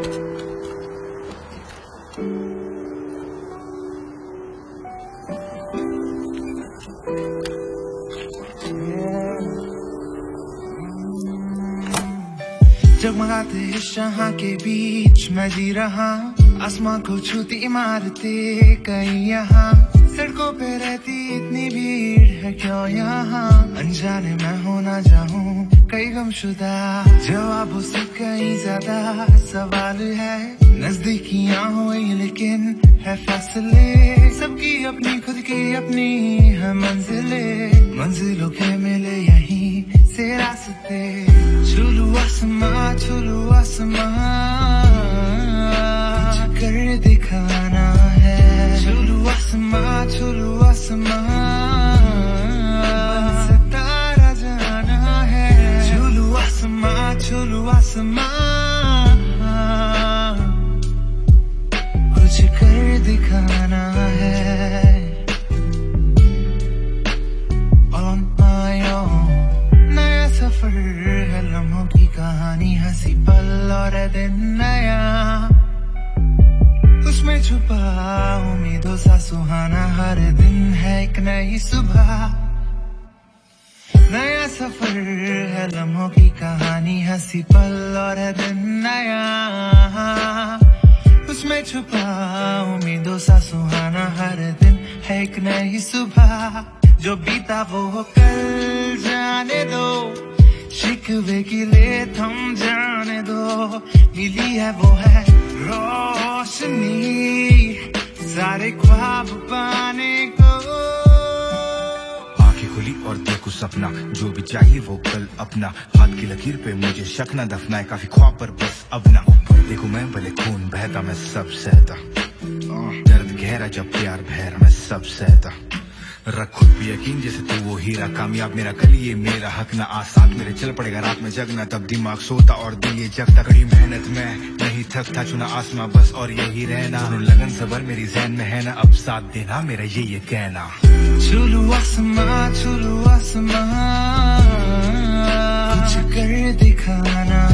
जगमगाते इस शहाँ के बीच मैं जी रहा, आसमां को छूती इमारतें कई यहाँ, सड़कों पे रहती इतनी भीड़ है क्यों यहाँ, अनजाने मैं हो ना जाऊं कई गमशुदा, जवाबों से कहीं ज्यादा सवाल है, नजदीकियां हुई लेकिन है फासले, सबकी अपनी खुद की अपनी है मंजिलों के मिले यहीं से रास्ते, छूलू आसमां कुछ कर दिखाना है, छूलू आसमां सितारा जाना है, छूलू आसमां कुछ कर दिखाना है। On my own नया सफर है, लम्हों की कहानी, हंसी पल और दिन नया, उसमें छुपा उम्मीदों सा सुहाना, हर दिन है एक नई सुबह, नया सफर है, लम्हों की कहानी, हंसी पल और दिन नया, उसमें छुपा उम्मीदों सा सुहाना, हर दिन है एक नई सुबह, जो बीता वो कल जाने दो, शिकवे की ले थम जाने दो, मिली है वो है रोशनी सारे ख्वाब पाने को। आंखें खुली और देखो सपना, जो भी चाहिए वो कल अपना, हाथ की लकीर पे मुझे शक न दफनाए, काफी ख्वाब पर बस अब ना, देखो मैं भले खून बहता मैं सब सहता, दर्द गहरा जब प्यार बहरा मैं सब सहता, रख खुद भी यकीन जैसे तू वो हीरा, कामयाब मेरा कल ये मेरा हक ना, आज साथ मेरे चल पड़ेगा रात में जगना, तब दिमाग सोता और दिल ये जगता, कड़ी मेहनत में नहीं थकता, चुना आसमां बस और यही रहना, लगन सबर मेरी ज़हन में है ना, अब साथ देना मेरा ये कहना, छूलू आसमां कुछ कर दिखाना